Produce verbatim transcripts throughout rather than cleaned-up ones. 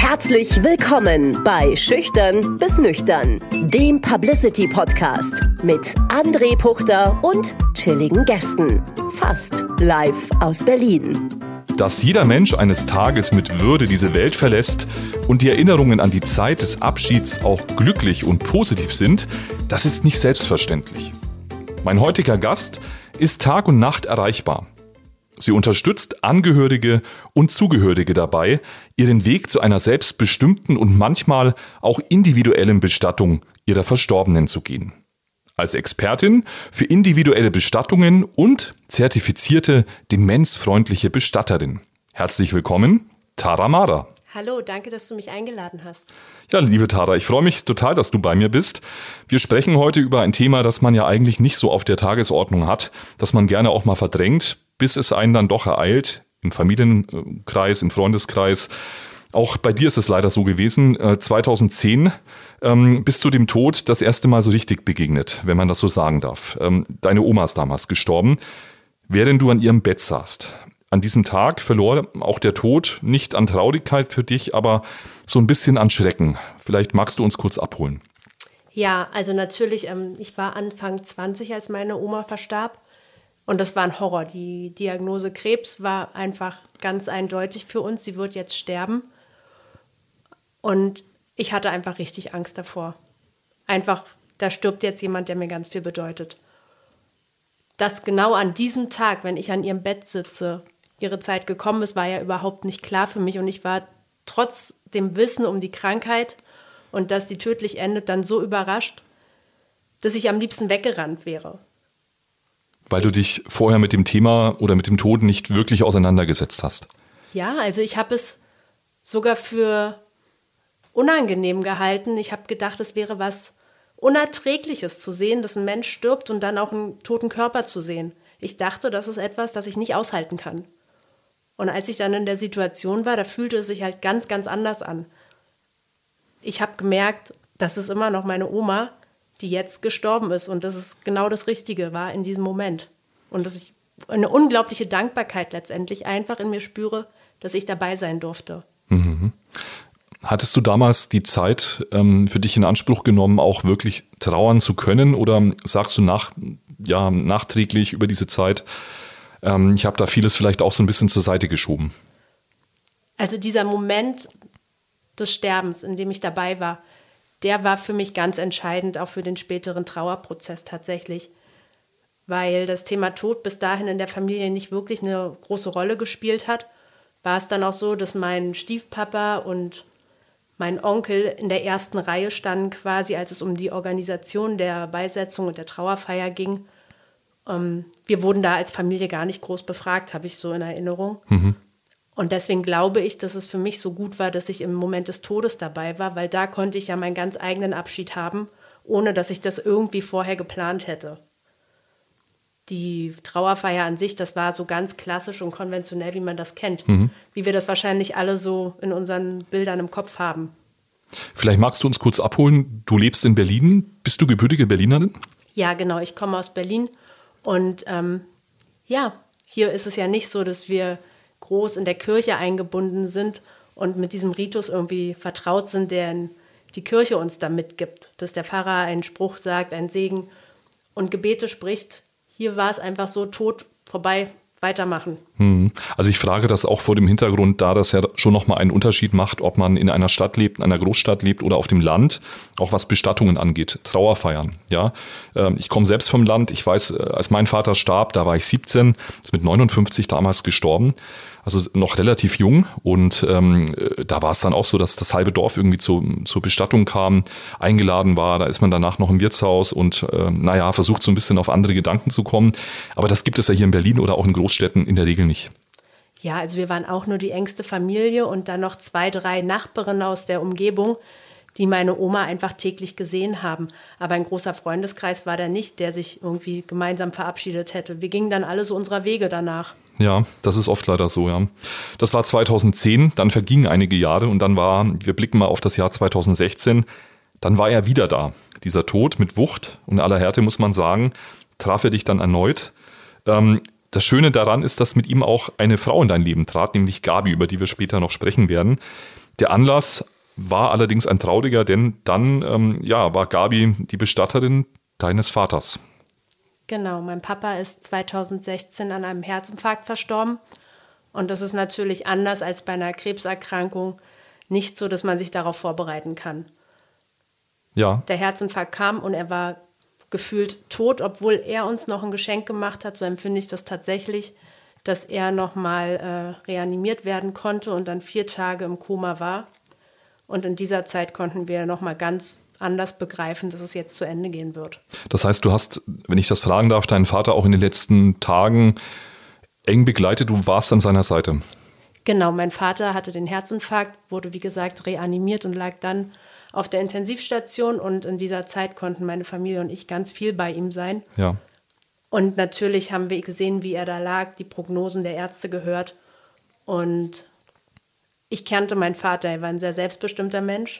Herzlich willkommen bei Schüchtern bis Nüchtern, dem Publicity-Podcast mit André Puchter und chilligen Gästen. Fast live aus Berlin. Dass jeder Mensch eines Tages mit Würde diese Welt verlässt und die Erinnerungen an die Zeit des Abschieds auch glücklich und positiv sind, das ist nicht selbstverständlich. Mein heutiger Gast ist Tag und Nacht erreichbar. Sie unterstützt Angehörige und Zugehörige dabei, ihren Weg zu einer selbstbestimmten und manchmal auch individuellen Bestattung ihrer Verstorbenen zu gehen. Als Expertin für individuelle Bestattungen und zertifizierte demenzfreundliche Bestatterin. Herzlich willkommen, Tara Mara. Hallo, danke, dass du mich eingeladen hast. Ja, liebe Tara, ich freue mich total, dass du bei mir bist. Wir sprechen heute über ein Thema, das man ja eigentlich nicht so auf der Tagesordnung hat, das man gerne auch mal verdrängt, bis es einen dann doch ereilt, im Familienkreis, im Freundeskreis. Auch bei dir ist es leider so gewesen. zweitausendzehn ähm, bist du dem Tod das erste Mal so richtig begegnet, wenn man das so sagen darf. Ähm, deine Oma ist damals gestorben, während du an ihrem Bett saßt. An diesem Tag verlor auch der Tod nicht an Traurigkeit für dich, aber so ein bisschen an Schrecken. Vielleicht magst du uns kurz abholen. Ja, also natürlich, ähm, ich war Anfang zwanzig, als meine Oma verstarb. Und das war ein Horror. Die Diagnose Krebs war einfach ganz eindeutig für uns. Sie wird jetzt sterben. Und ich hatte einfach richtig Angst davor. Einfach, da stirbt jetzt jemand, der mir ganz viel bedeutet. Dass genau an diesem Tag, wenn ich an ihrem Bett sitze, ihre Zeit gekommen ist, war ja überhaupt nicht klar für mich. Und ich war trotz dem Wissen um die Krankheit und dass die tödlich endet, dann so überrascht, dass ich am liebsten weggerannt wäre. Weil du dich vorher mit dem Thema oder mit dem Tod nicht wirklich auseinandergesetzt hast. Ja, also ich habe es sogar für unangenehm gehalten. Ich habe gedacht, es wäre was Unerträgliches zu sehen, dass ein Mensch stirbt und dann auch einen toten Körper zu sehen. Ich dachte, das ist etwas, das ich nicht aushalten kann. Und als ich dann in der Situation war, da fühlte es sich halt ganz, ganz anders an. Ich habe gemerkt, das ist immer noch meine Oma, die jetzt gestorben ist und dass es genau das Richtige war in diesem Moment. Und dass ich eine unglaubliche Dankbarkeit letztendlich einfach in mir spüre, dass ich dabei sein durfte. Mhm. Hattest du damals die Zeit ähm, für dich in Anspruch genommen, auch wirklich trauern zu können? Oder sagst du nach, ja, nachträglich über diese Zeit, ähm, ich habe da vieles vielleicht auch so ein bisschen zur Seite geschoben? Also dieser Moment des Sterbens, in dem ich dabei war, der war für mich ganz entscheidend, auch für den späteren Trauerprozess tatsächlich. Weil das Thema Tod bis dahin in der Familie nicht wirklich eine große Rolle gespielt hat, war es dann auch so, dass mein Stiefpapa und mein Onkel in der ersten Reihe standen quasi, als es um die Organisation der Beisetzung und der Trauerfeier ging. Ähm, wir wurden da als Familie gar nicht groß befragt, habe ich so in Erinnerung. Mhm. Und deswegen glaube ich, dass es für mich so gut war, dass ich im Moment des Todes dabei war, weil da konnte ich ja meinen ganz eigenen Abschied haben, ohne dass ich das irgendwie vorher geplant hätte. Die Trauerfeier an sich, das war so ganz klassisch und konventionell, wie man das kennt. Mhm. Wie wir das wahrscheinlich alle so in unseren Bildern im Kopf haben. Vielleicht magst du uns kurz abholen. Du lebst in Berlin. Bist du gebürtige Berlinerin? Ja, genau. Ich komme aus Berlin. Und ähm, ja, hier ist es ja nicht so, dass wir groß in der Kirche eingebunden sind und mit diesem Ritus irgendwie vertraut sind, den die Kirche uns da mitgibt. Dass der Pfarrer einen Spruch sagt, einen Segen und Gebete spricht. Hier war es einfach so, Tod, vorbei, weitermachen. Also ich frage das auch vor dem Hintergrund, da das ja schon nochmal einen Unterschied macht, ob man in einer Stadt lebt, in einer Großstadt lebt oder auf dem Land, auch was Bestattungen angeht, Trauerfeiern. Ja, ich komme selbst vom Land, ich weiß, als mein Vater starb, da war ich siebzehn, ist mit neunundfünfzig damals gestorben. Also noch relativ jung und ähm, da war es dann auch so, dass das halbe Dorf irgendwie zu, zur Bestattung kam, eingeladen war. Da ist man danach noch im Wirtshaus und äh, naja, versucht so ein bisschen auf andere Gedanken zu kommen. Aber das gibt es ja hier in Berlin oder auch in Großstädten in der Regel nicht. Ja, also wir waren auch nur die engste Familie und dann noch zwei, drei Nachbarinnen aus der Umgebung, die meine Oma einfach täglich gesehen haben. Aber ein großer Freundeskreis war da nicht, der sich irgendwie gemeinsam verabschiedet hätte. Wir gingen dann alle so unserer Wege danach. Ja, das ist oft leider so, ja. Das war zweitausendzehn, dann vergingen einige Jahre und dann war, wir blicken mal auf das Jahr zweitausendsechzehn, dann war er wieder da. Dieser Tod mit Wucht und aller Härte, muss man sagen, traf er dich dann erneut. Ähm, das Schöne daran ist, dass mit ihm auch eine Frau in dein Leben trat, nämlich Gabi, über die wir später noch sprechen werden. Der Anlass war allerdings ein trauriger, denn dann ähm, ja, war Gabi die Bestatterin deines Vaters. Genau, mein Papa ist zweitausendsechzehn an einem Herzinfarkt verstorben. Und das ist natürlich anders als bei einer Krebserkrankung nicht so, dass man sich darauf vorbereiten kann. Ja. Der Herzinfarkt kam und er war gefühlt tot, obwohl er uns noch ein Geschenk gemacht hat. So empfinde ich das tatsächlich, dass er nochmal äh, reanimiert werden konnte und dann vier Tage im Koma war. Und in dieser Zeit konnten wir nochmal ganz anders begreifen, dass es jetzt zu Ende gehen wird. Das heißt, du hast, wenn ich das fragen darf, deinen Vater auch in den letzten Tagen eng begleitet, du warst an seiner Seite. Genau, mein Vater hatte den Herzinfarkt, wurde wie gesagt reanimiert und lag dann auf der Intensivstation und in dieser Zeit konnten meine Familie und ich ganz viel bei ihm sein. Ja. Und natürlich haben wir gesehen, wie er da lag, die Prognosen der Ärzte gehört und ich kannte meinen Vater, er war ein sehr selbstbestimmter Mensch.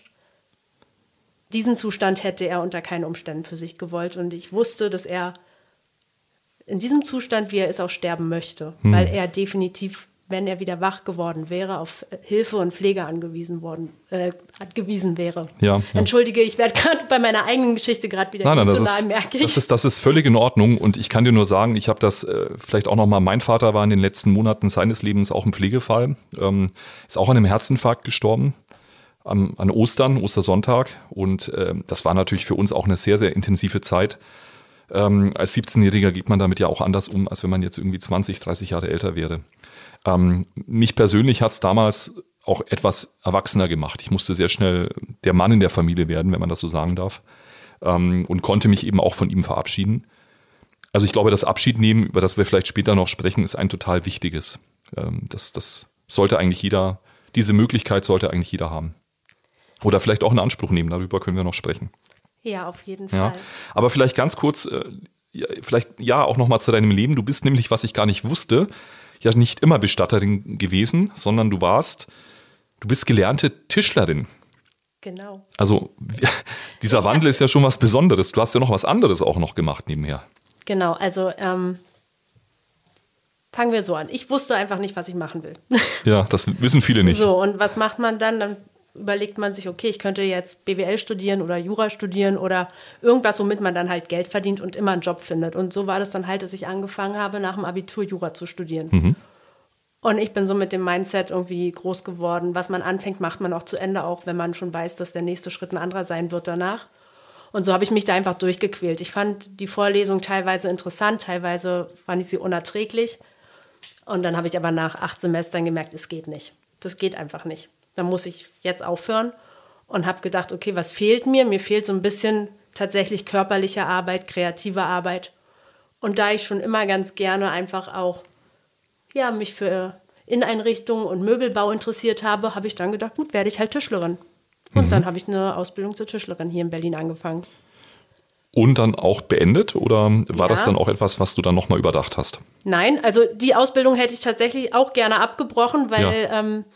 Diesen Zustand hätte er unter keinen Umständen für sich gewollt. Und ich wusste, dass er in diesem Zustand, wie er ist, auch sterben möchte. Hm. Weil er definitiv, wenn er wieder wach geworden wäre, auf Hilfe und Pflege angewiesen worden, äh, angewiesen wäre. Ja, ja. Entschuldige, ich werde gerade bei meiner eigenen Geschichte gerade wieder nein, nein, emotional, das ist, merke ich. Das ist, das ist völlig in Ordnung. Und ich kann dir nur sagen, ich habe das äh, vielleicht auch nochmal, mein Vater war in den letzten Monaten seines Lebens auch im Pflegefall, ähm, ist auch an einem Herzinfarkt gestorben. An, an Ostern, Ostersonntag und äh, das war natürlich für uns auch eine sehr, sehr intensive Zeit. Ähm, als siebzehnjähriger geht man damit ja auch anders um, als wenn man jetzt irgendwie zwanzig, dreißig Jahre älter wäre. Ähm, mich persönlich hat es damals auch etwas erwachsener gemacht. Ich musste sehr schnell der Mann in der Familie werden, wenn man das so sagen darf, ähm, und konnte mich eben auch von ihm verabschieden. Also ich glaube, das Abschiednehmen, über das wir vielleicht später noch sprechen, ist ein total wichtiges. Ähm, das, das sollte eigentlich jeder, diese Möglichkeit sollte eigentlich jeder haben. Oder vielleicht auch in Anspruch nehmen, darüber können wir noch sprechen. Ja, auf jeden Ja. Fall. Aber vielleicht ganz kurz, äh, ja, vielleicht ja auch nochmal zu deinem Leben. Du bist nämlich, was ich gar nicht wusste, ja nicht immer Bestatterin gewesen, sondern du warst, du bist gelernte Tischlerin. Genau. Also dieser ich Wandel ist ja schon was Besonderes. Du hast ja noch was anderes auch noch gemacht nebenher. Genau, also ähm, fangen wir so an. Ich wusste einfach nicht, was ich machen will. Ja, das wissen viele nicht. So, und was macht man dann? Dann überlegt man sich, okay, ich könnte jetzt B W L studieren oder Jura studieren oder irgendwas, womit man dann halt Geld verdient und immer einen Job findet. Und so war das dann halt, dass ich angefangen habe, nach dem Abitur Jura zu studieren. Mhm. Und ich bin so mit dem Mindset irgendwie groß geworden. Was man anfängt, macht man auch zu Ende, auch wenn man schon weiß, dass der nächste Schritt ein anderer sein wird danach. Und so habe ich mich da einfach durchgequält. Ich fand die Vorlesung teilweise interessant, teilweise fand ich sie unerträglich. Und dann habe ich aber nach acht Semestern gemerkt, es geht nicht. Das geht einfach nicht. Dann muss ich jetzt aufhören und habe gedacht, okay, was fehlt mir? Mir fehlt so ein bisschen tatsächlich körperliche Arbeit, kreative Arbeit. Und da ich schon immer ganz gerne einfach auch ja, mich für Inneneinrichtungen und Möbelbau interessiert habe, habe ich dann gedacht, gut, werde ich halt Tischlerin. Und mhm. dann habe ich eine Ausbildung zur Tischlerin hier in Berlin angefangen. Und dann auch beendet? Oder war ja. das dann auch etwas, was du dann nochmal überdacht hast? Nein, also die Ausbildung hätte ich tatsächlich auch gerne abgebrochen, weil ja. ähm,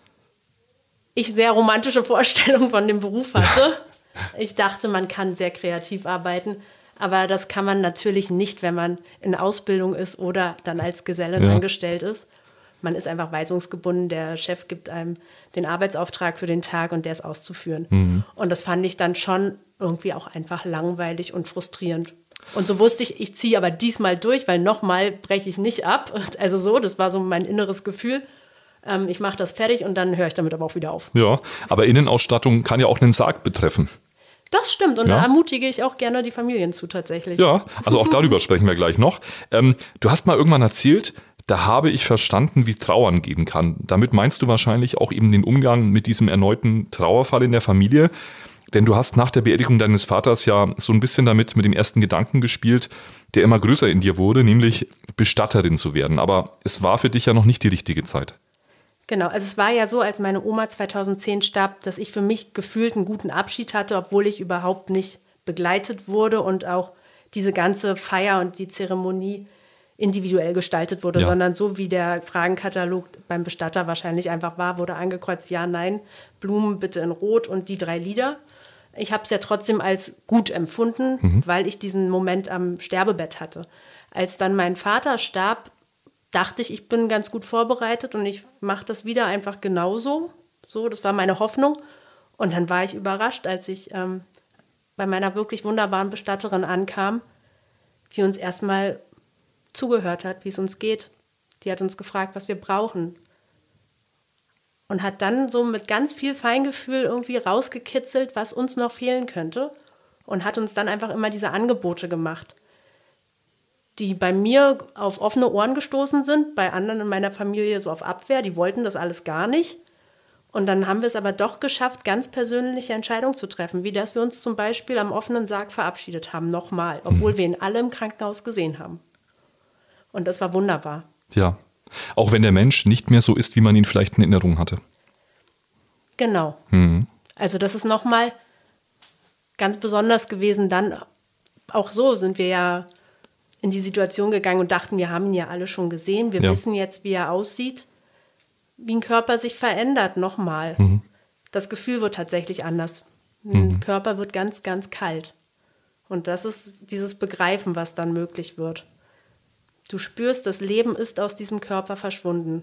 ich sehr romantische Vorstellungen von dem Beruf hatte. Ich dachte, man kann sehr kreativ arbeiten, aber das kann man natürlich nicht, wenn man in Ausbildung ist oder dann als Gesellin ja. angestellt ist. Man ist einfach weisungsgebunden, der Chef gibt einem den Arbeitsauftrag für den Tag und der ist auszuführen. Mhm. Und das fand ich dann schon irgendwie auch einfach langweilig und frustrierend. Und so wusste ich, ich ziehe aber diesmal durch, weil nochmal breche ich nicht ab. Also so, das war so mein inneres Gefühl. Ähm, ich mache das fertig und dann höre ich damit aber auch wieder auf. Ja, aber Innenausstattung kann ja auch einen Sarg betreffen. Das stimmt und ja. da ermutige ich auch gerne die Familien zu tatsächlich. Ja, also auch darüber sprechen wir gleich noch. Ähm, du hast mal irgendwann erzählt, da habe ich verstanden, wie Trauern gehen kann. Damit meinst du wahrscheinlich auch eben den Umgang mit diesem erneuten Trauerfall in der Familie. Denn du hast nach der Beerdigung deines Vaters ja so ein bisschen damit mit dem ersten Gedanken gespielt, der immer größer in dir wurde, nämlich Bestatterin zu werden. Aber es war für dich ja noch nicht die richtige Zeit. Genau, also es war ja so, als meine Oma zweitausendzehn starb, dass ich für mich gefühlt einen guten Abschied hatte, obwohl ich überhaupt nicht begleitet wurde und auch diese ganze Feier und die Zeremonie individuell gestaltet wurde, ja. sondern so wie der Fragenkatalog beim Bestatter wahrscheinlich einfach war, wurde angekreuzt, ja, nein, Blumen bitte in Rot und die drei Lieder. Ich habe es ja trotzdem als gut empfunden, mhm. weil ich diesen Moment am Sterbebett hatte. Als dann mein Vater starb, dachte ich, ich bin ganz gut vorbereitet und ich mache das wieder einfach genauso. So, das war meine Hoffnung. Und dann war ich überrascht, als ich ähm, bei meiner wirklich wunderbaren Bestatterin ankam, die uns erstmal zugehört hat, wie es uns geht. Die hat uns gefragt, was wir brauchen. Und hat dann so mit ganz viel Feingefühl irgendwie rausgekitzelt, was uns noch fehlen könnte. Und hat uns dann einfach immer diese Angebote gemacht, die bei mir auf offene Ohren gestoßen sind, bei anderen in meiner Familie so auf Abwehr. Die wollten das alles gar nicht. Und dann haben wir es aber doch geschafft, ganz persönliche Entscheidungen zu treffen, wie dass wir uns zum Beispiel am offenen Sarg verabschiedet haben, nochmal, obwohl wir ihn alle im Krankenhaus gesehen haben. Und das war wunderbar. Ja, auch wenn der Mensch nicht mehr so ist, wie man ihn vielleicht in Erinnerung hatte. Genau. Mhm. Also das ist nochmal ganz besonders gewesen. Dann auch so sind wir ja in die Situation gegangen und dachten, wir haben ihn ja alle schon gesehen. Wir ja. wissen jetzt, wie er aussieht, wie ein Körper sich verändert nochmal. Mhm. Das Gefühl wird tatsächlich anders. Ein mhm. Körper wird ganz, ganz kalt. Und das ist dieses Begreifen, was dann möglich wird. Du spürst, das Leben ist aus diesem Körper verschwunden.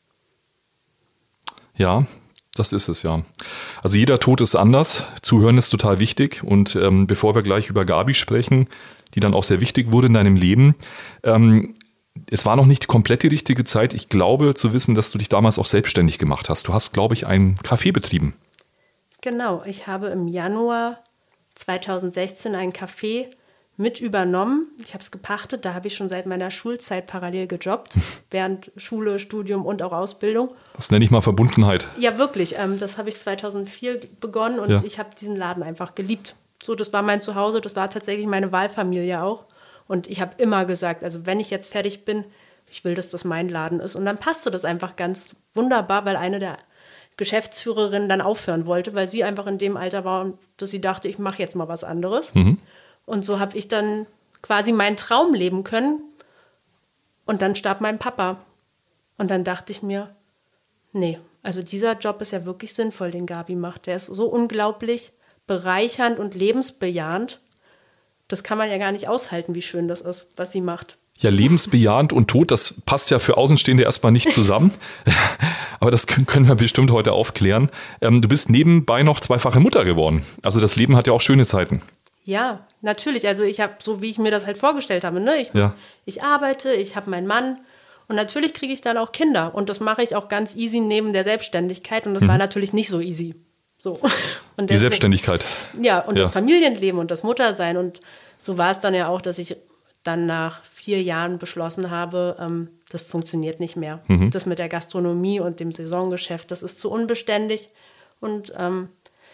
Ja, das ist es, ja. Also jeder Tod ist anders. Zuhören ist total wichtig. Und ähm, bevor wir gleich über Gabi sprechen, die dann auch sehr wichtig wurde in deinem Leben, ähm, es war noch nicht komplett die richtige Zeit. Ich glaube zu wissen, dass du dich damals auch selbstständig gemacht hast. Du hast, glaube ich, ein Café betrieben. Genau, ich habe im Januar zweitausendsechzehn ein Café mit übernommen. Ich habe es gepachtet, da habe ich schon seit meiner Schulzeit parallel gejobbt, während Schule, Studium und auch Ausbildung. Das nenne ich mal Verbundenheit. Ja, wirklich. Ähm, das habe ich zweitausendvier begonnen und ja. ich habe diesen Laden einfach geliebt. So, das war mein Zuhause, das war tatsächlich meine Wahlfamilie auch. Und ich habe immer gesagt, also wenn ich jetzt fertig bin, ich will, dass das mein Laden ist. Und dann passte das einfach ganz wunderbar, weil eine der Geschäftsführerinnen dann aufhören wollte, weil sie einfach in dem Alter war, dass sie dachte, ich mache jetzt mal was anderes. Mhm. Und so habe ich dann quasi meinen Traum leben können. Und dann starb mein Papa. Und dann dachte ich mir, nee, also dieser Job ist ja wirklich sinnvoll, den Gabi macht. Der ist so unglaublich bereichernd und lebensbejahend. Das kann man ja gar nicht aushalten, wie schön das ist, was sie macht. Ja, lebensbejahend und tot, das passt ja für Außenstehende erstmal nicht zusammen. Aber das können wir bestimmt heute aufklären. Ähm, du bist nebenbei noch zweifache Mutter geworden. Also das Leben hat ja auch schöne Zeiten. Ja, natürlich. Also ich habe, so wie ich mir das halt vorgestellt habe, ne? ich, ja. ich arbeite, ich habe meinen Mann und natürlich kriege ich dann auch Kinder. Und das mache ich auch ganz easy neben der Selbstständigkeit. Und das mhm. war natürlich nicht so easy. So. Und deswegen, die Selbstständigkeit. Ja, und ja. das Familienleben und das Muttersein. Und so war es dann ja auch, dass ich dann nach vier Jahren beschlossen habe, ähm, das funktioniert nicht mehr. Mhm. Das mit der Gastronomie und dem Saisongeschäft, das ist zu unbeständig. Und ähm,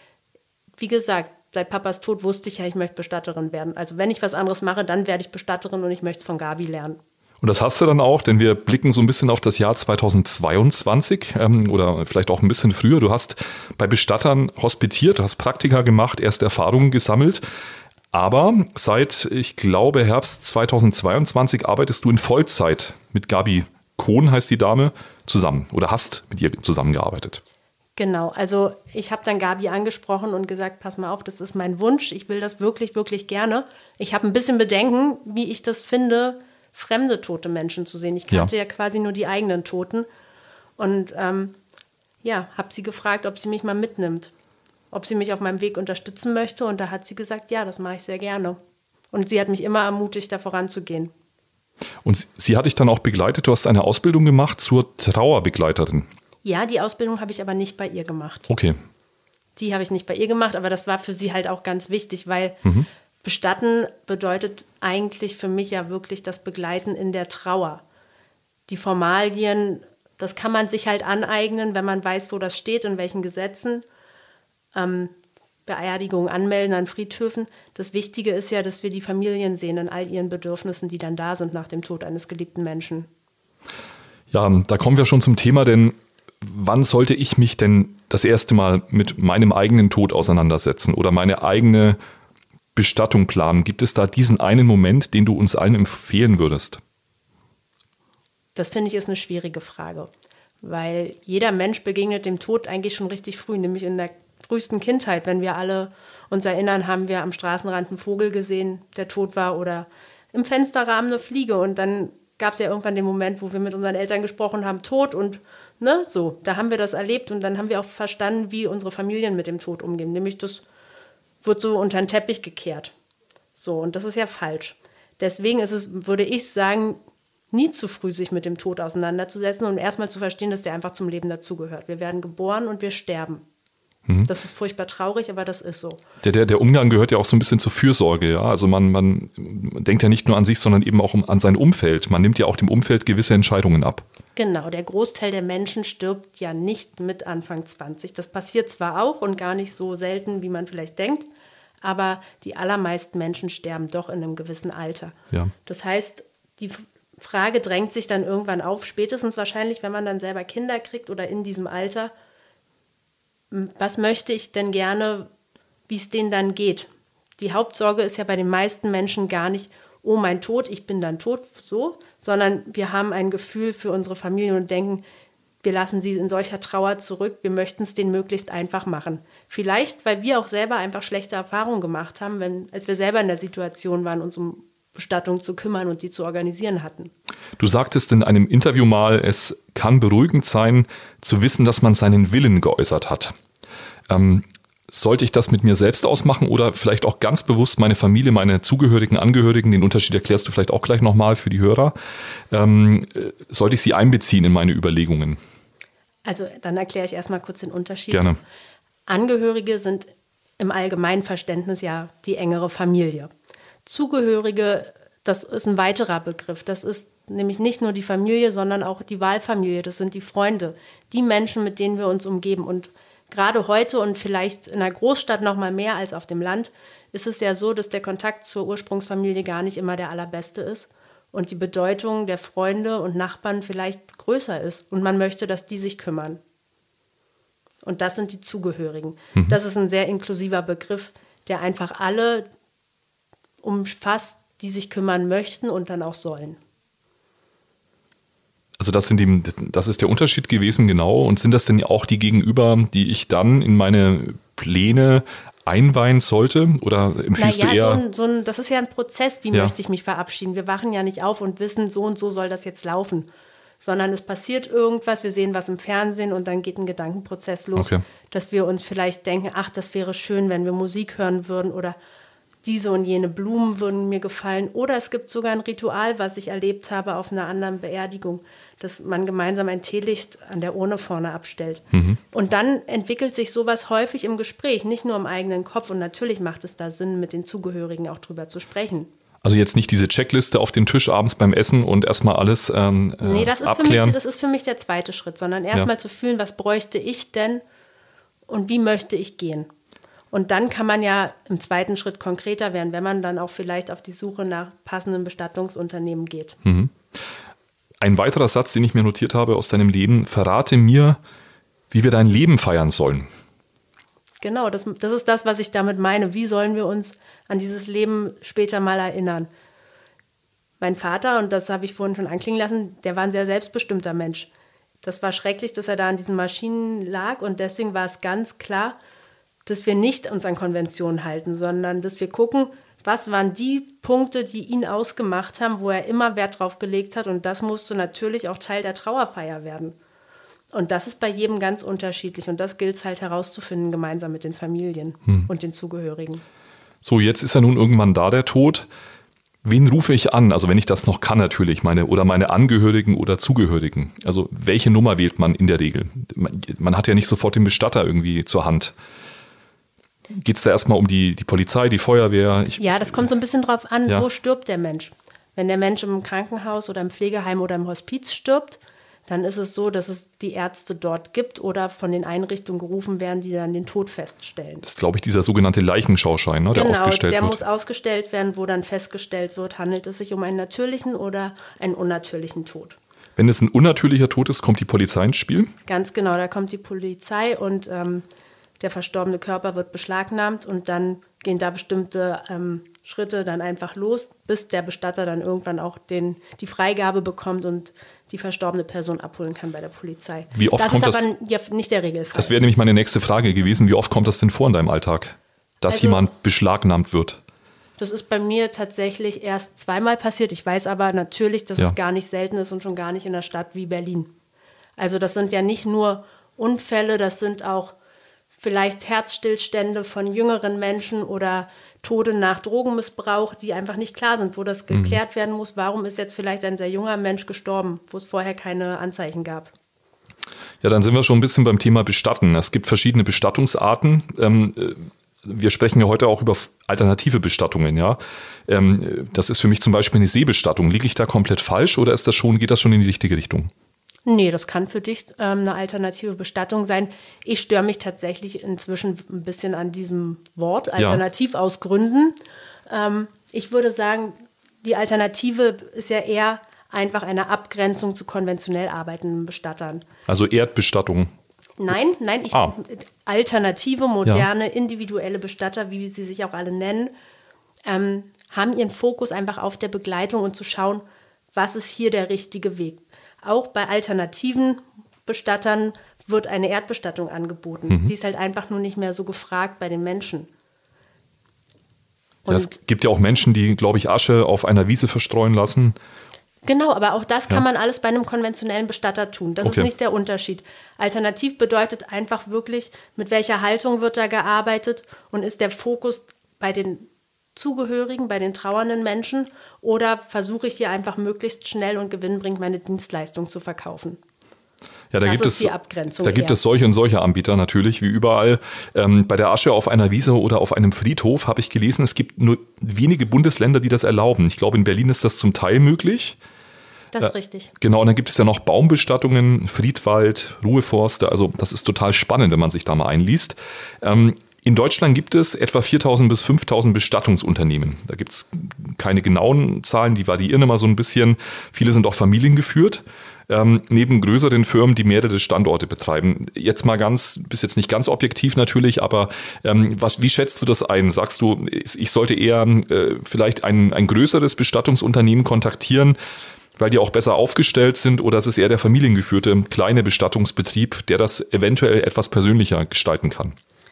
wie gesagt, seit Papas Tod wusste ich ja, ich möchte Bestatterin werden. Also wenn ich was anderes mache, dann werde ich Bestatterin und ich möchte es von Gabi lernen. Und das hast du dann auch, denn wir blicken so ein bisschen auf das Jahr zweitausendzweiundzwanzig ähm, oder vielleicht auch ein bisschen früher. Du hast bei Bestattern hospitiert, du hast Praktika gemacht, erste Erfahrungen gesammelt. Aber seit, ich glaube, Herbst zweitausendzweiundzwanzig arbeitest du in Vollzeit mit Gabi Kohn, heißt die Dame, zusammen oder hast mit ihr zusammengearbeitet. Genau, also ich habe dann Gabi angesprochen und gesagt, pass mal auf, das ist mein Wunsch, ich will das wirklich, wirklich gerne. Ich habe ein bisschen Bedenken, wie ich das finde, fremde tote Menschen zu sehen. Ich kannte ja, ja quasi nur die eigenen Toten. Und ähm, ja, habe sie gefragt, ob sie mich mal mitnimmt, ob sie mich auf meinem Weg unterstützen möchte. Und da hat sie gesagt, ja, das mache ich sehr gerne. Und sie hat mich immer ermutigt, da voranzugehen. Und sie hat dich dann auch begleitet, du hast eine Ausbildung gemacht zur Trauerbegleiterin. Ja, die Ausbildung habe ich aber nicht bei ihr gemacht. Okay. Die habe ich nicht bei ihr gemacht, aber das war für sie halt auch ganz wichtig, weil mhm. Bestatten bedeutet eigentlich für mich ja wirklich das Begleiten in der Trauer. Die Formalien, das kann man sich halt aneignen, wenn man weiß, wo das steht, in welchen Gesetzen. Ähm, Beerdigungen anmelden an Friedhöfen. Das Wichtige ist ja, dass wir die Familien sehen in all ihren Bedürfnissen, die dann da sind nach dem Tod eines geliebten Menschen. Ja, da kommen wir schon zum Thema, denn wann sollte ich mich denn das erste Mal mit meinem eigenen Tod auseinandersetzen oder meine eigene Bestattung planen? Gibt es da diesen einen Moment, den du uns allen empfehlen würdest? Das finde ich ist eine schwierige Frage, weil jeder Mensch begegnet dem Tod eigentlich schon richtig früh, nämlich in der frühesten Kindheit. Wenn wir alle uns erinnern, haben wir am Straßenrand einen Vogel gesehen, der tot war, oder im Fensterrahmen eine Fliege. Und dann gab es ja irgendwann den Moment, wo wir mit unseren Eltern gesprochen haben, tot, und Ne, so, da haben wir das erlebt und dann haben wir auch verstanden, wie unsere Familien mit dem Tod umgehen. Nämlich das wird so unter den Teppich gekehrt. So, und das ist ja falsch. Deswegen ist es, würde ich sagen, nie zu früh sich mit dem Tod auseinanderzusetzen und erstmal zu verstehen, dass der einfach zum Leben dazugehört. Wir werden geboren und wir sterben. Mhm. Das ist furchtbar traurig, aber das ist so. Der, der, der Umgang gehört ja auch so ein bisschen zur Fürsorge, ja. Also man, man denkt ja nicht nur an sich, sondern eben auch um, an sein Umfeld. Man nimmt ja auch dem Umfeld gewisse Entscheidungen ab. Genau, der Großteil der Menschen stirbt ja nicht mit Anfang zwanzig. Das passiert zwar auch und gar nicht so selten, wie man vielleicht denkt, aber die allermeisten Menschen sterben doch in einem gewissen Alter. Ja. Das heißt, die Frage drängt sich dann irgendwann auf, spätestens wahrscheinlich, wenn man dann selber Kinder kriegt oder in diesem Alter, was möchte ich denn gerne, wie es denen dann geht? Die Hauptsorge ist ja bei den meisten Menschen gar nicht, oh mein Tod, ich bin dann tot, so, sondern wir haben ein Gefühl für unsere Familie und denken, wir lassen sie in solcher Trauer zurück, wir möchten es denen möglichst einfach machen. Vielleicht, weil wir auch selber einfach schlechte Erfahrungen gemacht haben, wenn, als wir selber in der Situation waren, uns um Bestattung zu kümmern und die zu organisieren hatten. Du sagtest in einem Interview mal, es kann beruhigend sein, zu wissen, dass man seinen Willen geäußert hat. Ähm, sollte ich das mit mir selbst ausmachen oder vielleicht auch ganz bewusst meine Familie, meine zugehörigen Angehörigen, den Unterschied erklärst du vielleicht auch gleich nochmal für die Hörer, ähm, sollte ich sie einbeziehen in meine Überlegungen? Also dann erkläre ich erstmal kurz den Unterschied. Gerne. Angehörige sind im allgemeinen Verständnis ja die engere Familie. Zugehörige, das ist ein weiterer Begriff. Das ist nämlich nicht nur die Familie, sondern auch die Wahlfamilie. Das sind die Freunde, die Menschen, mit denen wir uns umgeben. Und gerade heute und vielleicht in einer Großstadt noch mal mehr als auf dem Land, ist es ja so, dass der Kontakt zur Ursprungsfamilie gar nicht immer der allerbeste ist und die Bedeutung der Freunde und Nachbarn vielleicht größer ist und man möchte, dass die sich kümmern. Und das sind die Zugehörigen. Mhm. Das ist ein sehr inklusiver Begriff, der einfach alle umfasst, die sich kümmern möchten und dann auch sollen. Also das, sind die, das ist der Unterschied gewesen, genau. Und sind das denn auch die Gegenüber, die ich dann in meine Pläne einweihen sollte? Oder empfiehlst naja, du eher... So ein, so ein, das ist ja ein Prozess, wie ja. möchte ich mich verabschieden. Wir wachen ja nicht auf und wissen, so und so soll das jetzt laufen. Sondern es passiert irgendwas, wir sehen was im Fernsehen und dann geht ein Gedankenprozess los, okay. dass wir uns vielleicht denken, ach, das wäre schön, wenn wir Musik hören würden oder diese und jene Blumen würden mir gefallen. Oder es gibt sogar ein Ritual, was ich erlebt habe auf einer anderen Beerdigung, dass man gemeinsam ein Teelicht an der Urne vorne abstellt. Mhm. Und dann entwickelt sich sowas häufig im Gespräch, nicht nur im eigenen Kopf. Und natürlich macht es da Sinn, mit den Zugehörigen auch drüber zu sprechen. Also jetzt nicht diese Checkliste auf den Tisch abends beim Essen und erstmal alles ähm, äh, nee, das ist abklären. Für mich, das ist für mich der zweite Schritt, sondern erstmal ja. zu fühlen, was bräuchte ich denn und wie möchte ich gehen. Und dann kann man ja im zweiten Schritt konkreter werden, wenn man dann auch vielleicht auf die Suche nach passenden Bestattungsunternehmen geht. Mhm. Ein weiterer Satz, den ich mir notiert habe aus deinem Leben: Verrate mir, wie wir dein Leben feiern sollen. Genau, das, das ist das, was ich damit meine. Wie sollen wir uns an dieses Leben später mal erinnern? Mein Vater, und das habe ich vorhin schon anklingen lassen, der war ein sehr selbstbestimmter Mensch. Das war schrecklich, dass er da an diesen Maschinen lag und deswegen war es ganz klar, dass wir nicht uns an Konventionen halten, sondern dass wir gucken, was waren die Punkte, die ihn ausgemacht haben, wo er immer Wert drauf gelegt hat. Und das musste natürlich auch Teil der Trauerfeier werden. Und das ist bei jedem ganz unterschiedlich. Und das gilt es halt herauszufinden, gemeinsam mit den Familien hm. und den Zugehörigen. So, jetzt ist ja nun irgendwann da, der Tod. Wen rufe ich an? Also wenn ich das noch kann natürlich, meine oder meine Angehörigen oder Zugehörigen. Also welche Nummer wählt man in der Regel? Man, man hat ja nicht sofort den Bestatter irgendwie zur Hand. Geht es da erstmal um die, die Polizei, die Feuerwehr? Ich, ja, das kommt so ein bisschen drauf an, ja. wo stirbt der Mensch. Wenn der Mensch im Krankenhaus oder im Pflegeheim oder im Hospiz stirbt, dann ist es so, dass es die Ärzte dort gibt oder von den Einrichtungen gerufen werden, die dann den Tod feststellen. Das ist, glaube ich, dieser sogenannte Leichenschauschein, ne, der genau, ausgestellt der wird. Der muss ausgestellt werden, wo dann festgestellt wird, handelt es sich um einen natürlichen oder einen unnatürlichen Tod. Wenn es ein unnatürlicher Tod ist, kommt die Polizei ins Spiel? Ganz genau, da kommt die Polizei und ähm, der verstorbene Körper wird beschlagnahmt und dann gehen da bestimmte ähm, Schritte dann einfach los, bis der Bestatter dann irgendwann auch den, die Freigabe bekommt und die verstorbene Person abholen kann bei der Polizei. Wie oft das kommt ist aber das, ja, nicht der Regelfall. Das wäre nämlich meine nächste Frage gewesen. Wie oft kommt das denn vor in deinem Alltag, dass also, jemand beschlagnahmt wird? Das ist bei mir tatsächlich erst zweimal passiert. Ich weiß aber natürlich, dass ja. es gar nicht selten ist und schon gar nicht in einer Stadt wie Berlin. Also das sind ja nicht nur Unfälle, das sind auch vielleicht Herzstillstände von jüngeren Menschen oder Tode nach Drogenmissbrauch, die einfach nicht klar sind, wo das geklärt werden muss, warum ist jetzt vielleicht ein sehr junger Mensch gestorben, wo es vorher keine Anzeichen gab. Ja, dann sind wir schon ein bisschen beim Thema Bestatten. Es gibt verschiedene Bestattungsarten. Ähm, wir sprechen ja heute auch über alternative Bestattungen, ja. Ähm, das ist für mich zum Beispiel eine Seebestattung. Liege ich da komplett falsch oder ist das schon, geht das schon in die richtige Richtung? Nee, das kann für dich ähm, eine alternative Bestattung sein. Ich störe mich tatsächlich inzwischen ein bisschen an diesem Wort, alternativ ja. aus Gründen. Ähm, ich würde sagen, die Alternative ist ja eher einfach eine Abgrenzung zu konventionell arbeitenden Bestattern. Also Erdbestattung? Nein, nein, ich, ah. alternative, moderne, ja. individuelle Bestatter, wie sie sich auch alle nennen, ähm, haben ihren Fokus einfach auf der Begleitung und zu schauen, was ist hier der richtige Weg. Auch bei alternativen Bestattern wird eine Erdbestattung angeboten. Mhm. Sie ist halt einfach nur nicht mehr so gefragt bei den Menschen. Und ja, es gibt ja auch Menschen, die, glaube ich, Asche auf einer Wiese verstreuen lassen. Genau, aber auch das kann ja. man alles bei einem konventionellen Bestatter tun. Das okay. ist nicht der Unterschied. Alternativ bedeutet einfach wirklich, mit welcher Haltung wird da gearbeitet und ist der Fokus bei den Zugehörigen, bei den trauernden Menschen oder versuche ich hier einfach möglichst schnell und gewinnbringend meine Dienstleistung zu verkaufen. Ja, da das gibt ist es, die Abgrenzung. Da gibt eher. es solche und solche Anbieter natürlich, wie überall. Ähm, bei der Asche auf einer Wiese oder auf einem Friedhof habe ich gelesen, es gibt nur wenige Bundesländer, die das erlauben. Ich glaube, in Berlin ist das zum Teil möglich. Das ist äh, richtig. Genau, und dann gibt es ja noch Baumbestattungen, Friedwald, Ruheforste. Also das ist total spannend, wenn man sich da mal einliest. Ähm, In Deutschland gibt es etwa viertausend bis fünftausend Bestattungsunternehmen. Da gibt es keine genauen Zahlen, die variieren immer so ein bisschen. Viele sind auch familiengeführt, ähm, neben größeren Firmen, die mehrere Standorte betreiben. Jetzt mal ganz, bis jetzt nicht ganz objektiv natürlich, aber ähm, was, wie schätzt du das ein? Sagst du, ich sollte eher äh, vielleicht ein, ein größeres Bestattungsunternehmen kontaktieren, weil die auch besser aufgestellt sind, oder ist es eher der familiengeführte kleine Bestattungsbetrieb, der das eventuell etwas persönlicher gestalten kann?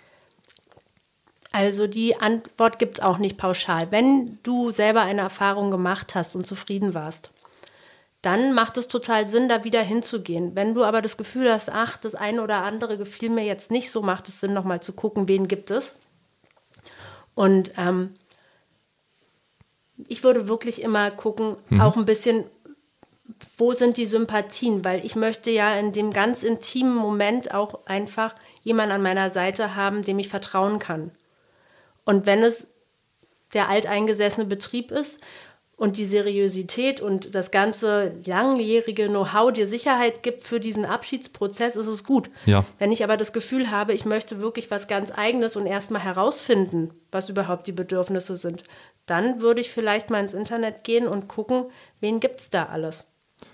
Also die Antwort gibt es auch nicht pauschal. Wenn du selber eine Erfahrung gemacht hast und zufrieden warst, dann macht es total Sinn, da wieder hinzugehen. Wenn du aber das Gefühl hast, ach, das eine oder andere gefiel mir jetzt nicht so, macht es Sinn, nochmal zu gucken, wen gibt es. Und ähm, ich würde wirklich immer gucken, mhm. auch ein bisschen, wo sind die Sympathien? Weil ich möchte ja in dem ganz intimen Moment auch einfach jemanden an meiner Seite haben, dem ich vertrauen kann. Und wenn es der alteingesessene Betrieb ist und die Seriosität und das ganze langjährige Know-how dir Sicherheit gibt für diesen Abschiedsprozess, ist es gut. Ja. Wenn ich aber das Gefühl habe, ich möchte wirklich was ganz Eigenes und erstmal herausfinden, was überhaupt die Bedürfnisse sind, dann würde ich vielleicht mal ins Internet gehen und gucken, wen gibt es da alles.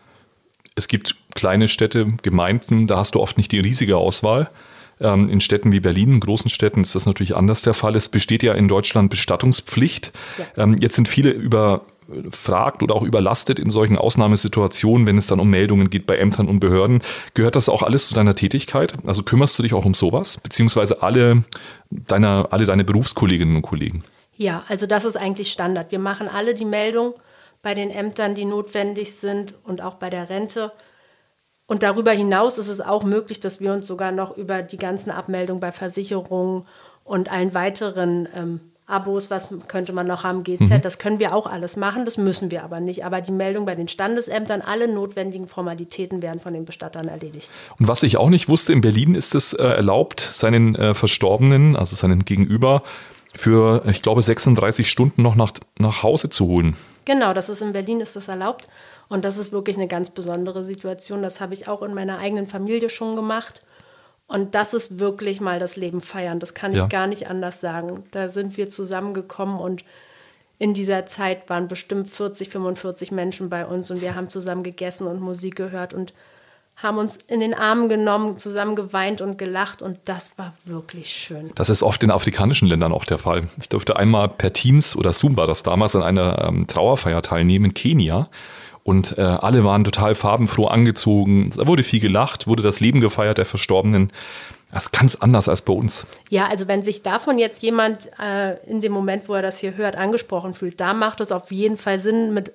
Es gibt kleine Städte, Gemeinden, da hast du oft nicht die riesige Auswahl. In Städten wie Berlin, in großen Städten ist das natürlich anders der Fall. Es besteht ja in Deutschland Bestattungspflicht. Ja. Jetzt sind viele überfragt oder auch überlastet in solchen Ausnahmesituationen, wenn es dann um Meldungen geht bei Ämtern und Behörden. Gehört das auch alles zu deiner Tätigkeit? Also kümmerst du dich auch um sowas? Beziehungsweise alle, deiner, alle deine Berufskolleginnen und Kollegen? Ja, also das ist eigentlich Standard. Wir machen alle die Meldung bei den Ämtern, die notwendig sind, und auch bei der Rente. Und darüber hinaus ist es auch möglich, dass wir uns sogar noch über die ganzen Abmeldungen bei Versicherungen und allen weiteren ähm, Abos, was könnte man noch haben, G Z, mhm. das können wir auch alles machen, das müssen wir aber nicht. Aber die Meldung bei den Standesämtern, alle notwendigen Formalitäten werden von den Bestattern erledigt. Und was ich auch nicht wusste, in Berlin ist es äh, erlaubt, seinen äh, Verstorbenen, also seinen Gegenüber, für, ich glaube, sechsunddreißig Stunden noch nach, nach Hause zu holen. Genau, das ist in Berlin ist das erlaubt. Und das ist wirklich eine ganz besondere Situation. Das habe ich auch in meiner eigenen Familie schon gemacht. Und das ist wirklich mal das Leben feiern. Das kann ich ja. gar nicht anders sagen. Da sind wir zusammengekommen und in dieser Zeit waren bestimmt vierzig, fünfundvierzig Menschen bei uns. Und wir haben zusammen gegessen und Musik gehört und haben uns in den Armen genommen, zusammen geweint und gelacht. Und das war wirklich schön. Das ist oft in afrikanischen Ländern auch der Fall. Ich durfte einmal per Teams oder Zoom war das damals an einer ähm, Trauerfeier teilnehmen in Kenia. Und äh, alle waren total farbenfroh angezogen. Da wurde viel gelacht, wurde das Leben gefeiert der Verstorbenen. Das ist ganz anders als bei uns. Ja, also wenn sich davon jetzt jemand äh, in dem Moment, wo er das hier hört, angesprochen fühlt, da macht es auf jeden Fall Sinn, mit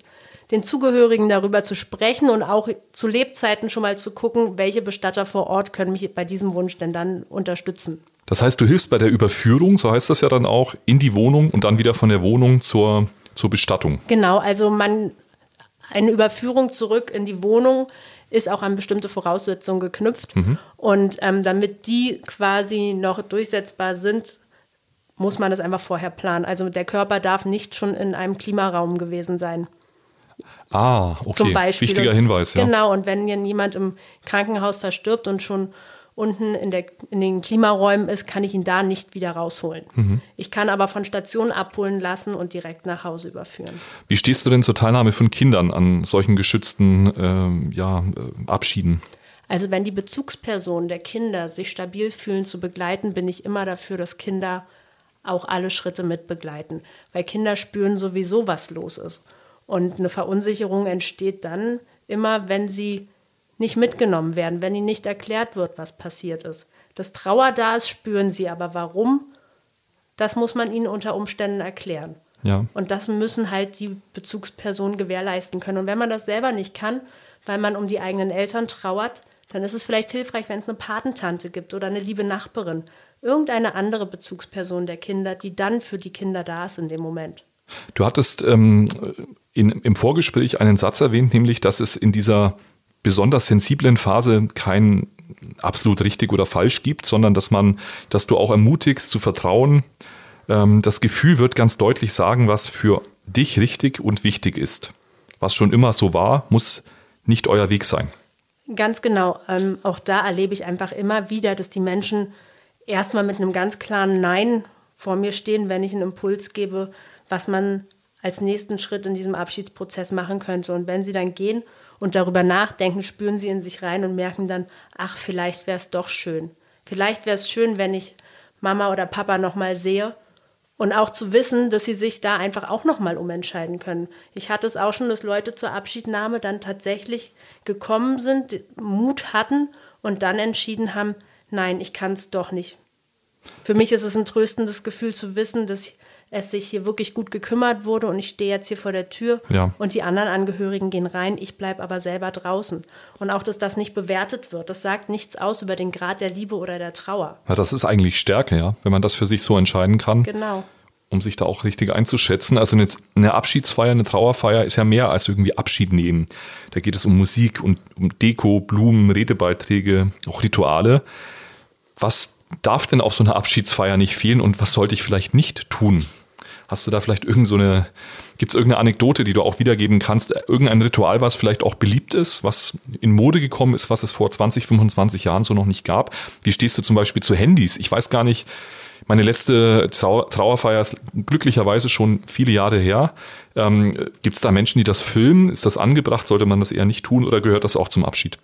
den Zugehörigen darüber zu sprechen und auch zu Lebzeiten schon mal zu gucken, welche Bestatter vor Ort können mich bei diesem Wunsch denn dann unterstützen. Das heißt, du hilfst bei der Überführung, so heißt das ja dann auch, in die Wohnung und dann wieder von der Wohnung zur, zur Bestattung. Genau, also man eine Überführung zurück in die Wohnung ist auch an bestimmte Voraussetzungen geknüpft. Mhm. Und ähm, damit die quasi noch durchsetzbar sind, muss man das einfach vorher planen. Also der Körper darf nicht schon in einem Klimaraum gewesen sein. Ah, okay. Zum Beispiel. Wichtiger und, Hinweis, ja. Genau, und wenn jemand im Krankenhaus verstirbt und schon unten in, der, in den Klimaräumen ist, kann ich ihn da nicht wieder rausholen. Mhm. Ich kann aber von Stationen abholen lassen und direkt nach Hause überführen. Wie stehst du denn zur Teilnahme von Kindern an solchen geschützten ähm, ja, äh, Abschieden? Also wenn die Bezugspersonen der Kinder sich stabil fühlen zu begleiten, bin ich immer dafür, dass Kinder auch alle Schritte mitbegleiten. Weil Kinder spüren sowieso, was los ist. Und eine Verunsicherung entsteht dann immer, wenn sie nicht mitgenommen werden, wenn ihnen nicht erklärt wird, was passiert ist. Dass Trauer da ist, spüren sie, aber warum, das muss man ihnen unter Umständen erklären. Ja. Und das müssen halt die Bezugspersonen gewährleisten können. Und wenn man das selber nicht kann, weil man um die eigenen Eltern trauert, dann ist es vielleicht hilfreich, wenn es eine Patentante gibt oder eine liebe Nachbarin, irgendeine andere Bezugsperson der Kinder, die dann für die Kinder da ist in dem Moment. Du hattest ähm, in, im Vorgespräch einen Satz erwähnt, nämlich, dass es in dieser besonders sensiblen Phase kein absolut richtig oder falsch gibt, sondern dass man, dass du auch ermutigst zu vertrauen. Ähm, das Gefühl wird ganz deutlich sagen, was für dich richtig und wichtig ist. Was schon immer so war, muss nicht euer Weg sein. Ganz genau. Ähm, auch da erlebe ich einfach immer wieder, dass die Menschen erstmal mit einem ganz klaren Nein vor mir stehen, wenn ich einen Impuls gebe, was man als nächsten Schritt in diesem Abschiedsprozess machen könnte. Und wenn sie dann gehen und darüber nachdenken, spüren sie in sich rein und merken dann, ach, vielleicht wäre es doch schön. Vielleicht wäre es schön, wenn ich Mama oder Papa nochmal sehe. Und auch zu wissen, dass sie sich da einfach auch nochmal umentscheiden können. Ich hatte es auch schon, dass Leute zur Abschiednahme dann tatsächlich gekommen sind, Mut hatten und dann entschieden haben, nein, ich kann es doch nicht. Für mich ist es ein tröstendes Gefühl zu wissen, dass es sich hier wirklich gut gekümmert wurde und ich stehe jetzt hier vor der Tür ja. und die anderen Angehörigen gehen rein, ich bleibe aber selber draußen. Und auch, dass das nicht bewertet wird, das sagt nichts aus über den Grad der Liebe oder der Trauer. Ja, das ist eigentlich Stärke, ja, wenn man das für sich so entscheiden kann. Genau. Um sich da auch richtig einzuschätzen. Also eine, eine Abschiedsfeier, eine Trauerfeier ist ja mehr als irgendwie Abschied nehmen. Da geht es um Musik und um Deko, Blumen, Redebeiträge, auch Rituale. Was darf denn auf so einer Abschiedsfeier nicht fehlen und was sollte ich vielleicht nicht tun? Hast du da vielleicht irgend so eine, gibt es irgendeine Anekdote, die du auch wiedergeben kannst? Irgendein Ritual, was vielleicht auch beliebt ist, was in Mode gekommen ist, was es vor zwanzig, fünfundzwanzig Jahren so noch nicht gab? Wie stehst du zum Beispiel zu Handys? Ich weiß gar nicht, meine letzte Trau- Trauerfeier ist glücklicherweise schon viele Jahre her. Ähm, gibt es da Menschen, die das filmen? Ist das angebracht? Sollte man das eher nicht tun oder gehört das auch zum Abschied?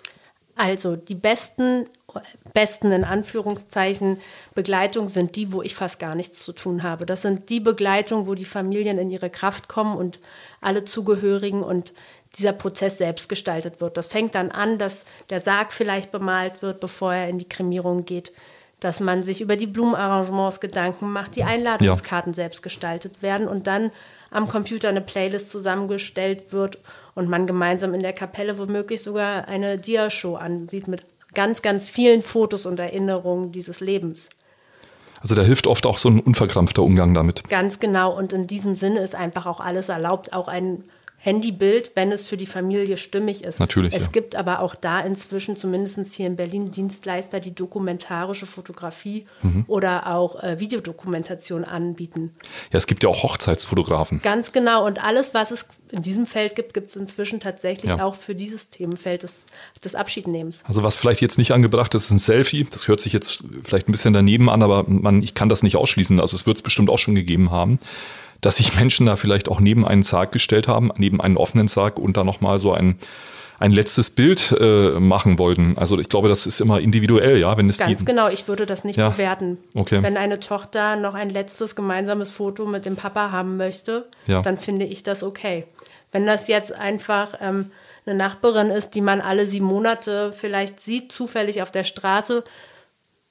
Also die besten, besten in Anführungszeichen Begleitungen sind die, wo ich fast gar nichts zu tun habe. Das sind die Begleitungen, wo die Familien in ihre Kraft kommen und alle Zugehörigen und dieser Prozess selbst gestaltet wird. Das fängt dann an, dass der Sarg vielleicht bemalt wird, bevor er in die Kremierung geht, dass man sich über die Blumenarrangements Gedanken macht, die Einladungskarten ja. selbst gestaltet werden und dann am Computer eine Playlist zusammengestellt wird und man gemeinsam in der Kapelle womöglich sogar eine Dia-Show ansieht mit ganz, ganz vielen Fotos und Erinnerungen dieses Lebens. Also da hilft oft auch so ein unverkrampfter Umgang damit. Ganz genau und in diesem Sinne ist einfach auch alles erlaubt, auch ein Handybild, wenn es für die Familie stimmig ist. Natürlich, es ja. gibt aber auch da inzwischen, zumindest hier in Berlin, Dienstleister, die dokumentarische Fotografie mhm. oder auch äh, Videodokumentation anbieten. Ja, es gibt ja auch Hochzeitsfotografen. Ganz genau. Und alles, was es in diesem Feld gibt, gibt es inzwischen tatsächlich ja. auch für dieses Themenfeld des, des Abschiednehmens. Also was vielleicht jetzt nicht angebracht ist, ist ein Selfie. Das hört sich jetzt vielleicht ein bisschen daneben an, aber man, ich kann das nicht ausschließen. Also es wird es bestimmt auch schon gegeben haben, dass sich Menschen da vielleicht auch neben einen Sarg gestellt haben, neben einen offenen Sarg und da nochmal so ein, ein letztes Bild äh, machen wollten. Also ich glaube, das ist immer individuell, ja. Wenn es Ganz die, genau, ich würde das nicht ja. bewerten. Okay. Wenn eine Tochter noch ein letztes gemeinsames Foto mit dem Papa haben möchte, ja. dann finde ich das okay. Wenn das jetzt einfach ähm, eine Nachbarin ist, die man alle sieben Monate vielleicht sieht, zufällig auf der Straße,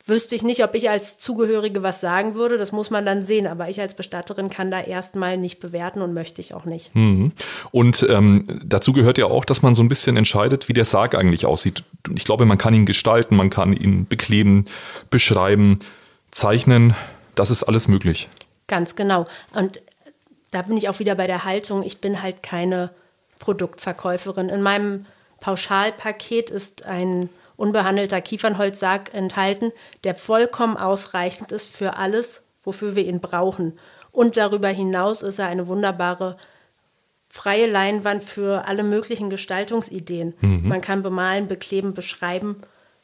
wüsste ich nicht, ob ich als Zugehörige was sagen würde. Das muss man dann sehen. Aber ich als Bestatterin kann da erstmal nicht bewerten und möchte ich auch nicht. Mhm. Und ähm, dazu gehört ja auch, dass man so ein bisschen entscheidet, wie der Sarg eigentlich aussieht. Ich glaube, man kann ihn gestalten, man kann ihn bekleben, beschreiben, zeichnen. Das ist alles möglich. Ganz genau. Und da bin ich auch wieder bei der Haltung. Ich bin halt keine Produktverkäuferin. In meinem Pauschalpaket ist ein unbehandelter Kiefernholzsarg enthalten, der vollkommen ausreichend ist für alles, wofür wir ihn brauchen. Und darüber hinaus ist er eine wunderbare freie Leinwand für alle möglichen Gestaltungsideen. Mhm. Man kann bemalen, bekleben, beschreiben,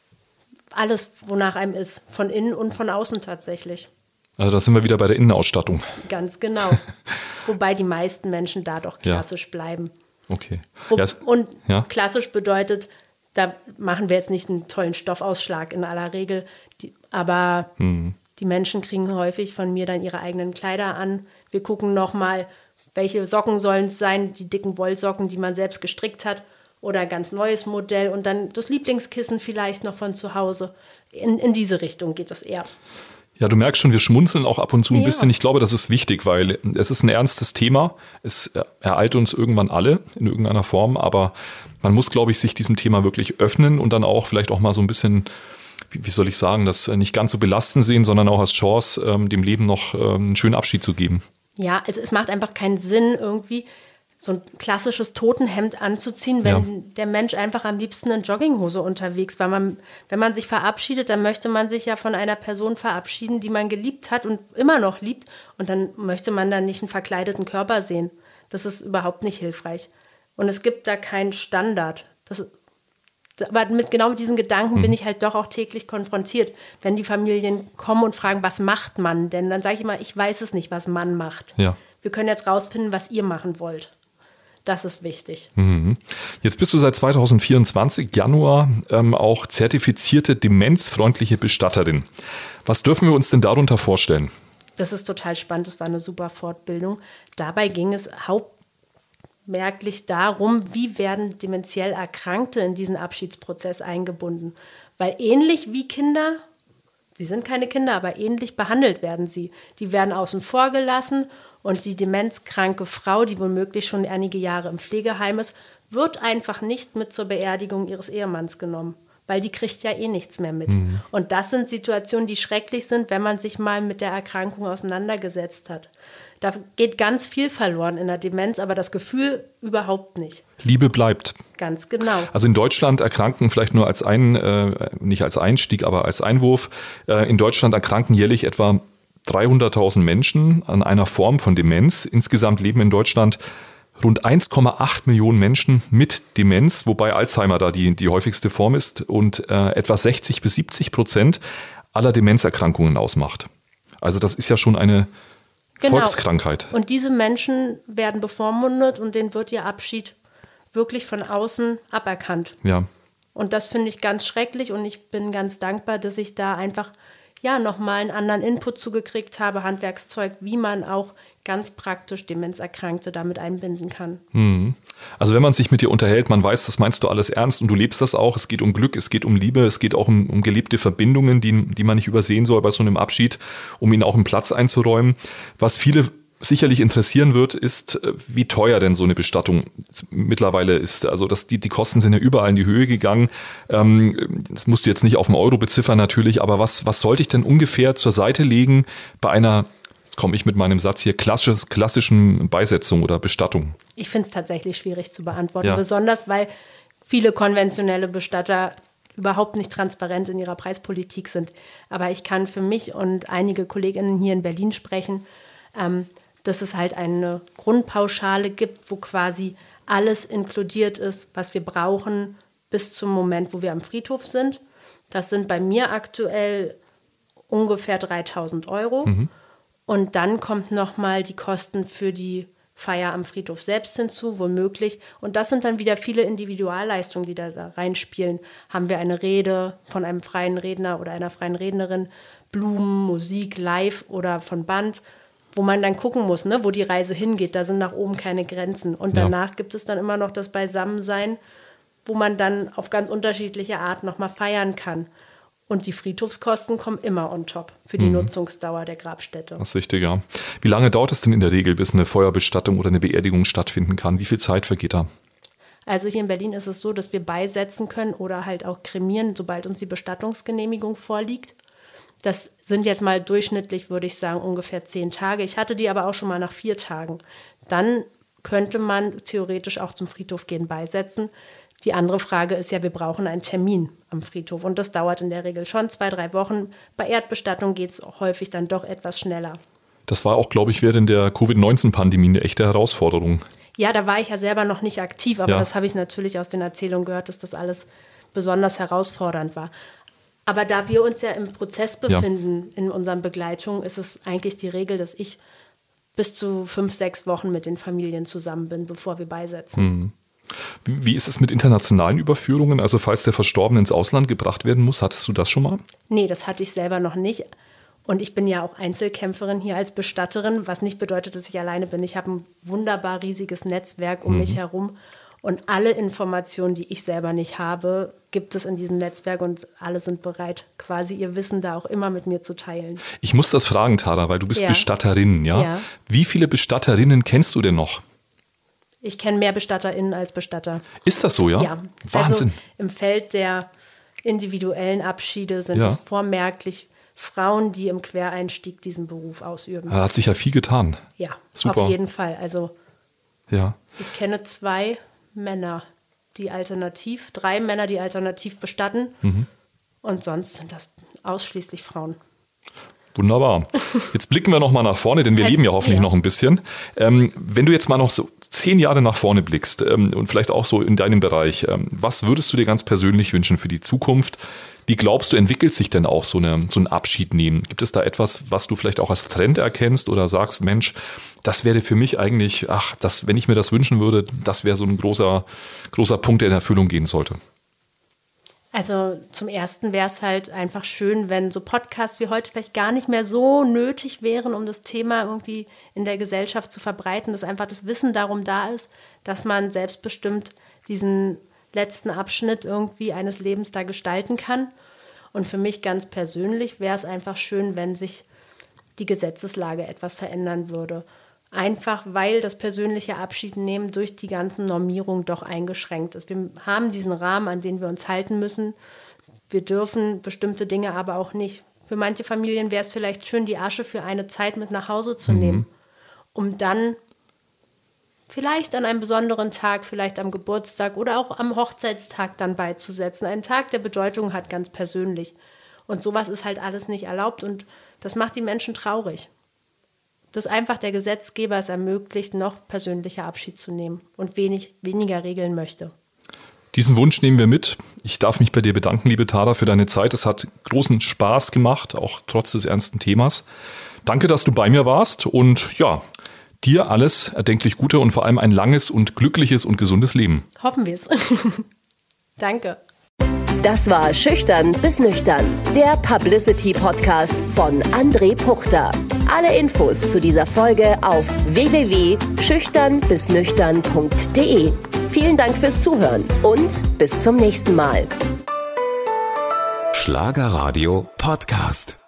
alles, wonach einem ist, von innen und von außen tatsächlich. Also da sind wir wieder bei der Innenausstattung. Ganz genau. Wobei die meisten Menschen da doch klassisch ja. bleiben. Okay. Wo, ja, und ja. klassisch bedeutet, da machen wir jetzt nicht einen tollen Stoffausschlag in aller Regel, die, aber mhm. die Menschen kriegen häufig von mir dann ihre eigenen Kleider an. Wir gucken nochmal, welche Socken sollen es sein, die dicken Wollsocken, die man selbst gestrickt hat oder ein ganz neues Modell und dann das Lieblingskissen vielleicht noch von zu Hause. In, in diese Richtung geht es eher. Ja, du merkst schon, wir schmunzeln auch ab und zu ein ja. bisschen. Ich glaube, das ist wichtig, weil es ist ein ernstes Thema. Es ereilt uns irgendwann alle in irgendeiner Form, aber man muss, glaube ich, sich diesem Thema wirklich öffnen und dann auch vielleicht auch mal so ein bisschen, wie, wie soll ich sagen, das nicht ganz so belastend sehen, sondern auch als Chance, ähm, dem Leben noch ähm, einen schönen Abschied zu geben. Ja, also es macht einfach keinen Sinn, irgendwie so ein klassisches Totenhemd anzuziehen, wenn ja. der Mensch einfach am liebsten in Jogginghose unterwegs war. Man, wenn man sich verabschiedet, dann möchte man sich ja von einer Person verabschieden, die man geliebt hat und immer noch liebt. Und dann möchte man dann nicht einen verkleideten Körper sehen. Das ist überhaupt nicht hilfreich. Und es gibt da keinen Standard. Das, aber mit genau mit diesen Gedanken mhm. bin ich halt doch auch täglich konfrontiert, wenn die Familien kommen und fragen, was macht man denn? Dann sage ich immer, ich weiß es nicht, was man macht. Ja. Wir können jetzt rausfinden, was ihr machen wollt. Das ist wichtig. Mhm. Jetzt bist du seit zweitausendvierundzwanzig, Januar, ähm, auch zertifizierte demenzfreundliche Bestatterin. Was dürfen wir uns denn darunter vorstellen? Das ist total spannend. Das war eine super Fortbildung. Dabei ging es hauptmerklich darum, wie werden dementiell Erkrankte in diesen Abschiedsprozess eingebunden. Weil ähnlich wie Kinder, sie sind keine Kinder, aber ähnlich behandelt werden sie. Die werden außen vor gelassen. Und die demenzkranke Frau, die womöglich schon einige Jahre im Pflegeheim ist, wird einfach nicht mit zur Beerdigung ihres Ehemanns genommen, weil die kriegt ja eh nichts mehr mit. Mhm. Und das sind Situationen, die schrecklich sind, wenn man sich mal mit der Erkrankung auseinandergesetzt hat. Da geht ganz viel verloren in der Demenz, aber das Gefühl überhaupt nicht. Liebe bleibt. Ganz genau. Also in Deutschland erkranken vielleicht nur als ein, äh, nicht als Einstieg, aber als Einwurf, äh, in Deutschland erkranken jährlich etwa dreihunderttausend Menschen an einer Form von Demenz. Insgesamt leben in Deutschland rund eins Komma acht Millionen Menschen mit Demenz, wobei Alzheimer da die, die häufigste Form ist und äh, etwa sechzig bis siebzig Prozent aller Demenzerkrankungen ausmacht. Also das ist ja schon eine genau. Volkskrankheit. Und diese Menschen werden bevormundet und denen wird ihr Abschied wirklich von außen aberkannt. Ja. Und das finde ich ganz schrecklich und ich bin ganz dankbar, dass ich da einfach ja, nochmal einen anderen Input zugekriegt habe, Handwerkszeug, wie man auch ganz praktisch Demenzerkrankte damit einbinden kann. Hm. Also wenn man sich mit dir unterhält, man weiß, das meinst du alles ernst und du lebst das auch. Es geht um Glück, es geht um Liebe, es geht auch um, um gelebte Verbindungen, die, die man nicht übersehen soll bei so einem Abschied, um ihnen auch einen Platz einzuräumen. Was viele sicherlich interessieren wird, ist, wie teuer denn so eine Bestattung mittlerweile ist. Also das, die, die Kosten sind ja überall in die Höhe gegangen. Ähm, das musst du jetzt nicht auf den Euro beziffern natürlich, aber was, was sollte ich denn ungefähr zur Seite legen bei einer, jetzt komme ich mit meinem Satz hier, klassisch, klassischen Beisetzung oder Bestattung? Ich finde es tatsächlich schwierig zu beantworten, ja. besonders weil viele konventionelle Bestatter überhaupt nicht transparent in ihrer Preispolitik sind. Aber ich kann für mich und einige Kolleginnen hier in Berlin sprechen, ähm, dass es halt eine Grundpauschale gibt, wo quasi alles inkludiert ist, was wir brauchen, bis zum Moment, wo wir am Friedhof sind. Das sind bei mir aktuell ungefähr dreitausend Euro. Mhm. Und dann kommt nochmal die Kosten für die Feier am Friedhof selbst hinzu, womöglich. Und das sind dann wieder viele Individualleistungen, die da, da reinspielen. Haben wir eine Rede von einem freien Redner oder einer freien Rednerin, Blumen, Musik, live oder von Band, wo man dann gucken muss, ne, wo die Reise hingeht. Da sind nach oben keine Grenzen. Und danach ja. gibt es dann immer noch das Beisammensein, wo man dann auf ganz unterschiedliche Art nochmal feiern kann. Und die Friedhofskosten kommen immer on top für die mhm. Nutzungsdauer der Grabstätte. Das ist richtig, ja. Wie lange dauert es denn in der Regel, bis eine Feuerbestattung oder eine Beerdigung stattfinden kann? Wie viel Zeit vergeht da? Also hier in Berlin ist es so, dass wir beisetzen können oder halt auch kremieren, sobald uns die Bestattungsgenehmigung vorliegt. Das sind jetzt mal durchschnittlich, würde ich sagen, ungefähr zehn Tage. Ich hatte die aber auch schon mal nach vier Tagen. Dann könnte man theoretisch auch zum Friedhof gehen, beisetzen. Die andere Frage ist ja, wir brauchen einen Termin am Friedhof und das dauert in der Regel schon zwei, drei Wochen. Bei Erdbestattung geht es häufig dann doch etwas schneller. Das war auch, glaube ich, während der Covid neunzehn Pandemie eine echte Herausforderung. Ja, da war ich ja selber noch nicht aktiv, aber ja. das habe ich natürlich aus den Erzählungen gehört, dass das alles besonders herausfordernd war. Aber da wir uns ja im Prozess befinden, ja. in unseren Begleitungen, ist es eigentlich die Regel, dass ich bis zu fünf, sechs Wochen mit den Familien zusammen bin, bevor wir beisetzen. Mhm. Wie ist es mit internationalen Überführungen? Also falls der Verstorbene ins Ausland gebracht werden muss, hattest du das schon mal? Nee, das hatte ich selber noch nicht. Und ich bin ja auch Einzelkämpferin hier als Bestatterin, was nicht bedeutet, dass ich alleine bin. Ich habe ein wunderbar riesiges Netzwerk um mhm. mich herum. Und alle Informationen, die ich selber nicht habe, gibt es in diesem Netzwerk und alle sind bereit, quasi ihr Wissen da auch immer mit mir zu teilen. Ich muss das fragen, Tara, weil du bist ja. Bestatterin, ja? ja? Wie viele Bestatterinnen kennst du denn noch? Ich kenne mehr BestatterInnen als Bestatter. Ist das so, ja? Ja. Wahnsinn. Also im Feld der individuellen Abschiede sind ja. es vormerklich Frauen, die im Quereinstieg diesen Beruf ausüben. Da hat sich ja viel getan. Ja, super. Auf jeden Fall. Also ja. ich kenne zwei Männer, die alternativ, drei Männer, die alternativ bestatten. Mhm. Und sonst sind das ausschließlich Frauen. Wunderbar. Jetzt blicken wir noch mal nach vorne, denn wir Als, leben ja hoffentlich ja. noch ein bisschen. Ähm, wenn du jetzt mal noch so zehn Jahre nach vorne blickst ähm, und vielleicht auch so in deinem Bereich, ähm, was würdest du dir ganz persönlich wünschen für die Zukunft? Wie glaubst du, entwickelt sich denn auch so, eine, so ein Abschied nehmen? Gibt es da etwas, was du vielleicht auch als Trend erkennst oder sagst, Mensch, das wäre für mich eigentlich, ach, das, wenn ich mir das wünschen würde, das wäre so ein großer, großer Punkt, der in Erfüllung gehen sollte? Also zum Ersten wäre es halt einfach schön, wenn so Podcasts wie heute vielleicht gar nicht mehr so nötig wären, um das Thema irgendwie in der Gesellschaft zu verbreiten, dass einfach das Wissen darum da ist, dass man selbstbestimmt diesen letzten Abschnitt irgendwie eines Lebens da gestalten kann. Und für mich ganz persönlich wäre es einfach schön, wenn sich die Gesetzeslage etwas verändern würde. Einfach weil das persönliche Abschiednehmen durch die ganzen Normierungen doch eingeschränkt ist. Wir haben diesen Rahmen, an den wir uns halten müssen. Wir dürfen bestimmte Dinge aber auch nicht. Für manche Familien wäre es vielleicht schön, die Asche für eine Zeit mit nach Hause zu mhm. nehmen, um dann vielleicht an einem besonderen Tag, vielleicht am Geburtstag oder auch am Hochzeitstag dann beizusetzen. Ein Tag, der Bedeutung hat, ganz persönlich. Und sowas ist halt alles nicht erlaubt und das macht die Menschen traurig. Dass einfach der Gesetzgeber es ermöglicht, noch persönlicher Abschied zu nehmen und wenig, weniger regeln möchte. Diesen Wunsch nehmen wir mit. Ich darf mich bei dir bedanken, liebe Tara, für deine Zeit. Es hat großen Spaß gemacht, auch trotz des ernsten Themas. Danke, dass du bei mir warst und ja, dir alles erdenklich Gute und vor allem ein langes und glückliches und gesundes Leben. Hoffen wir es. Danke. Das war Schüchtern bis Nüchtern, der Publicity-Podcast von André Puchter. Alle Infos zu dieser Folge auf w w w punkt schüchtern bis nüchtern punkt d e. Vielen Dank fürs Zuhören und bis zum nächsten Mal. Schlagerradio Podcast.